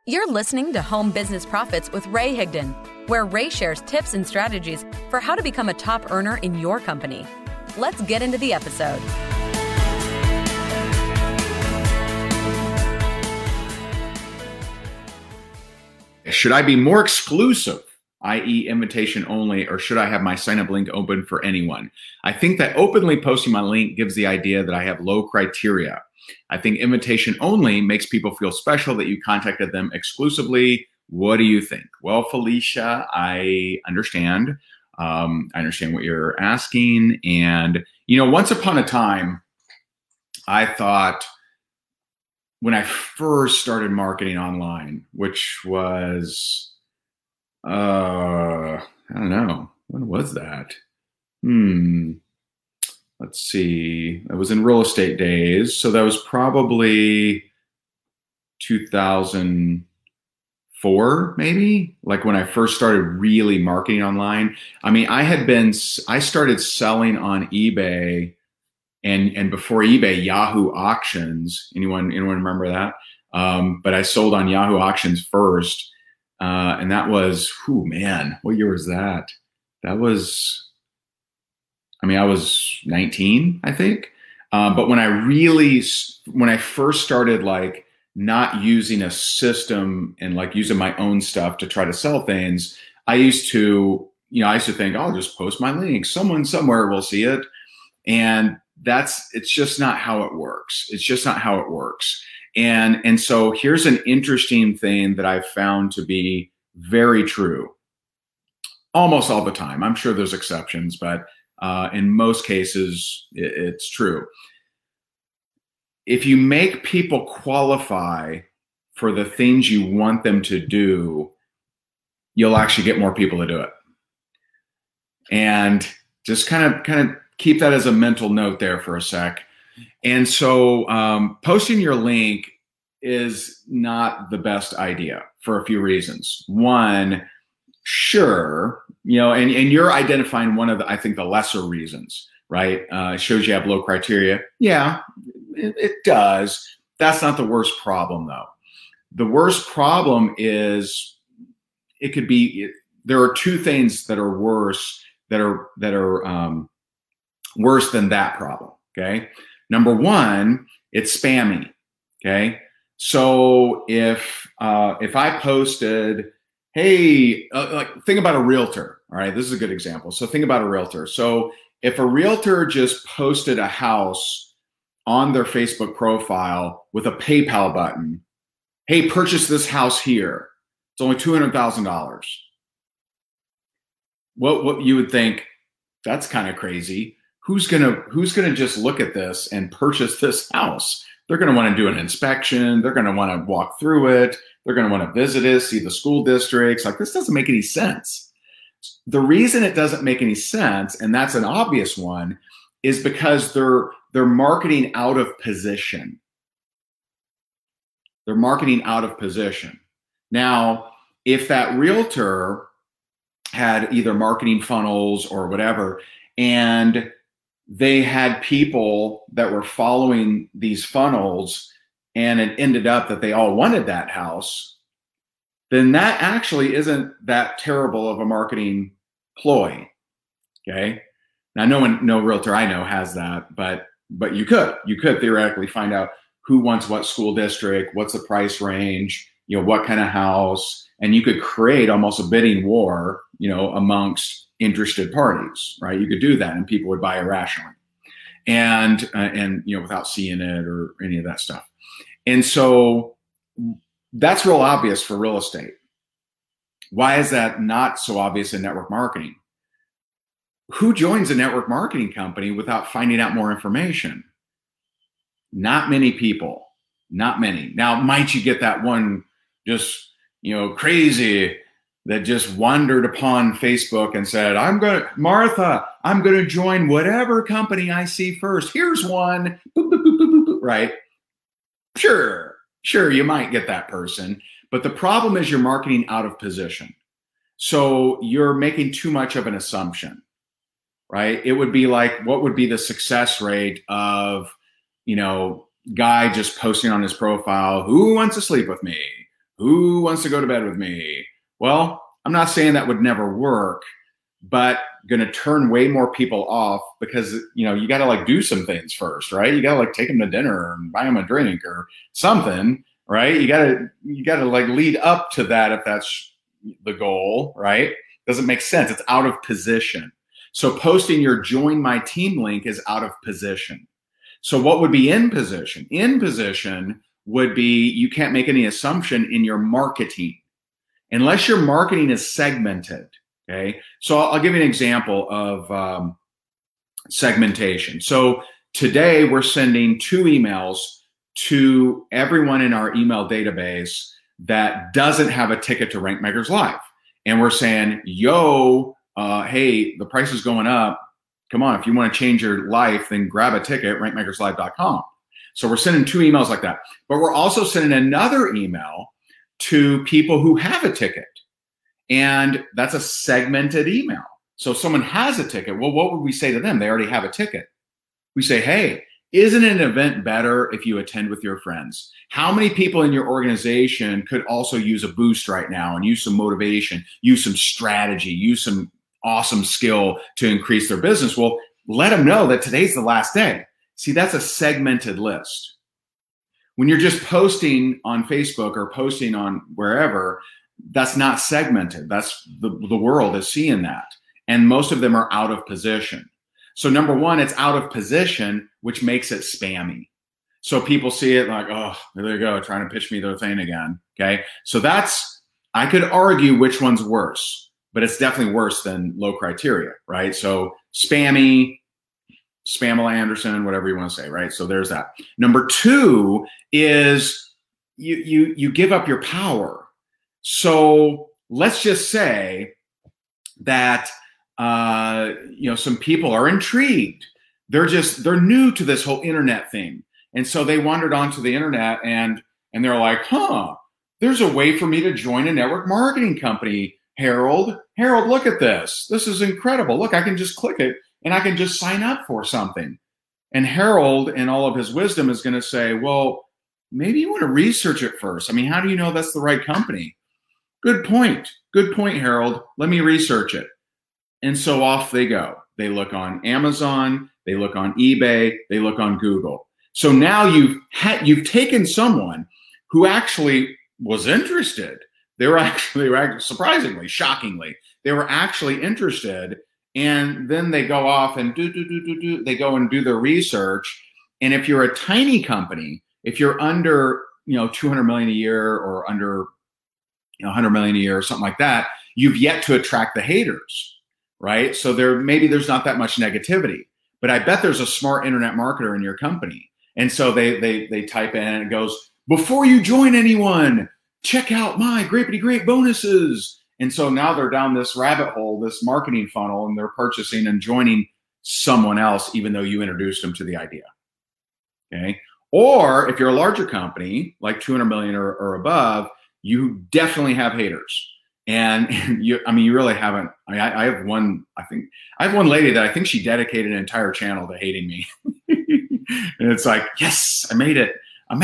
You're listening to Home Business Profits with Ray Higdon, where Ray shares tips and strategies for how to become a top earner in your company. Let's get into the episode. Should I be more exclusive, i.e. invitation only, or should I have my sign-up link open for anyone? I think that openly posting my link gives the idea that I have low criteria. I think invitation only makes people feel special that you contacted them exclusively. What do you think? Well, Felicia, I understand. I understand what you're asking. And, once upon a time, I thought when I first started marketing online, which was, I don't know, when was that? Let's see. I was in real estate days. So that was probably 2004, maybe, like when I first started really marketing online. I mean, I started selling on eBay and before eBay, Yahoo Auctions. Anyone remember that? But I sold on Yahoo Auctions first. And that was, what year was that? I was 19, I think. But when I first started like not using a system and like using my own stuff to try to sell things, I used to think, I'll just post my link. Someone somewhere will see it. And it's just not how it works. It's just not how it works. And so here's an interesting thing that I've found to be very true almost all the time. I'm sure there's exceptions, but in most cases, it's true. If you make people qualify for the things you want them to do, you'll actually get more people to do it. And just kind of keep that as a mental note there for a sec. And so posting your link is not the best idea for a few reasons. One, sure, and you're identifying one of the lesser reasons, right? It shows you have low criteria. Yeah, it does. That's not the worst problem though. The worst problem is there are two things that are worse that are worse than that problem. Okay. Number one, it's spamming. Okay. So if I posted, hey, think about a realtor. All right. This is a good example. So think about a realtor. So if a realtor just posted a house on their Facebook profile with a PayPal button, hey, purchase this house here. It's only $200,000. What you would think, that's kind of crazy. Who's gonna just look at this and purchase this house? They're gonna want to do an inspection. They're gonna want to walk through it. They're gonna want to visit it, see the school districts. Like, this doesn't make any sense. The reason it doesn't make any sense, and that's an obvious one, is because they're marketing out of position. They're marketing out of position. Now, if that realtor had either marketing funnels or whatever, and they had people that were following these funnels and it ended up that they all wanted that house, then that actually isn't that terrible of a marketing ploy. Okay. Now, no realtor I know has that, but you could theoretically find out who wants what school district, what's the price range, what kind of house, and you could create almost a bidding war, amongst interested parties, right? You could do that and people would buy irrationally and without seeing it or any of that stuff. And so that's real obvious for real estate. Why is that not so obvious in network marketing? Who joins a network marketing company without finding out more information? Not many people, not many. Now, might you get that one just, crazy that just wandered upon Facebook and said, Martha, I'm going to join whatever company I see first. Here's one, boop, boop, boop, boop, boop, right? Sure, you might get that person. But the problem is you're marketing out of position. So you're making too much of an assumption, right? It would be like, what would be the success rate of, guy just posting on his profile, who wants to sleep with me? Who wants to go to bed with me? Well, I'm not saying that would never work, but going to turn way more people off because, you got to like do some things first, right? You got to like take them to dinner and buy them a drink or something, right? You got to like lead up to that if that's the goal, right? Doesn't make sense. It's out of position. So posting your join my team link is out of position. So what would be in position? In position would be you can't make any assumption in your marketing unless your marketing is segmented. Okay. So I'll give you an example of segmentation. So today we're sending 2 emails to everyone in our email database that doesn't have a ticket to RankMakers Live. And we're saying, hey, the price is going up. Come on, if you want to change your life, then grab a ticket at rankmakerslive.com. So we're sending 2 emails like that. But we're also sending another email to people who have a ticket. And that's a segmented email. So if someone has a ticket, well, what would we say to them? They already have a ticket. We say, hey, isn't an event better if you attend with your friends? How many people in your organization could also use a boost right now and use some motivation, use some strategy, use some awesome skill to increase their business? Well, let them know that today's the last day. See, that's a segmented list. When you're just posting on Facebook or posting on wherever, that's not segmented. That's the world is seeing that. And most of them are out of position. So number one, it's out of position, which makes it spammy. So people see it like, oh, there they go, trying to pitch me their thing again. Okay. So I could argue which one's worse, but it's definitely worse than low criteria, right? So spammy, Spamela Anderson, whatever you want to say, right? So there's that. Number 2 is you give up your power. So let's just say that some people are intrigued. They're new to this whole internet thing. And so they wandered onto the internet and they're like, there's a way for me to join a network marketing company. Harold, look at this. This is incredible. Look, I can just click it and I can just sign up for something. And Harold, in all of his wisdom, is going to say, well, maybe you want to research it first. I mean, how do you know that's the right company? Good point. Good point, Harold. Let me research it. And so off they go. They look on Amazon, they look on eBay, they look on Google. So now you've taken someone who actually was interested. They were actually, surprisingly, shockingly, they were actually interested. And then they go off and they go and do their research. And if you're a tiny company, if you're under, 200 million a year or under 100 million a year or something like that, you've yet to attract the haters, right? So there's not that much negativity, but I bet there's a smart internet marketer in your company. And so they type in and it goes, before you join anyone, check out my great bonuses. And so now they're down this rabbit hole, this marketing funnel, and they're purchasing and joining someone else, even though you introduced them to the idea. Okay. Or if you're a larger company, like 200 million or above, you definitely have haters. And you really haven't. I have one lady that I think she dedicated an entire channel to hating me. And it's like, yes, I made it.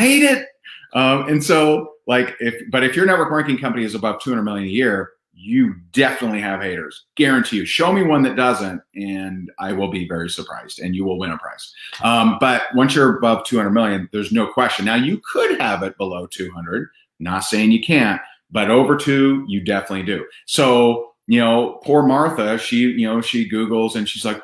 And so if your network marketing company is above 200 million a year, you definitely have haters. Guarantee you. Show me one that doesn't, and I will be very surprised, and you will win a prize. But once you're above 200 million, there's no question. Now, you could have it below 200. Not saying you can't, but over 2, you definitely do. So, poor Martha, she Googles and she's like,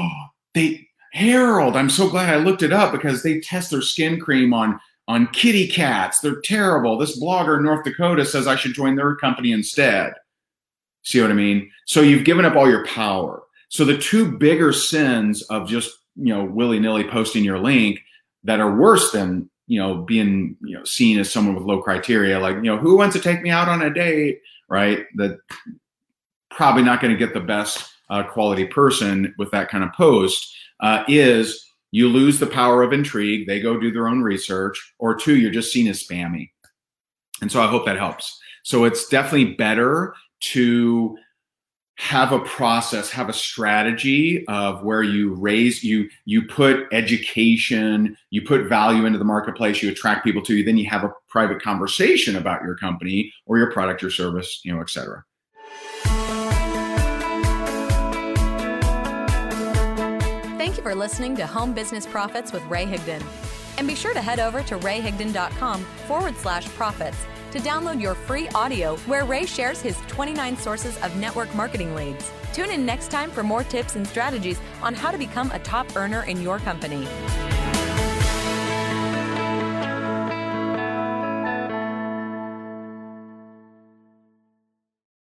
Harold, I'm so glad I looked it up because they test their skin cream on kitty cats. They're terrible. This blogger in North Dakota says I should join their company instead. See what I mean? So you've given up all your power. So the 2 bigger sins of just, willy-nilly posting your link that are worse than, being, seen as someone with low criteria, like, who wants to take me out on a date, right? That probably not going to get the best quality person with that kind of post is you lose the power of intrigue. They go do their own research. Or 2, you're just seen as spammy. And so I hope that helps. So it's definitely better to have a process, have a strategy of where you put education, you put value into the marketplace, you attract people to you, then you have a private conversation about your company or your product or service, et cetera. Thank you for listening to Home Business Profits with Ray Higdon. And be sure to head over to rayhigdon.com/profits to download your free audio where Ray shares his 29 sources of network marketing leads. Tune in next time for more tips and strategies on how to become a top earner in your company.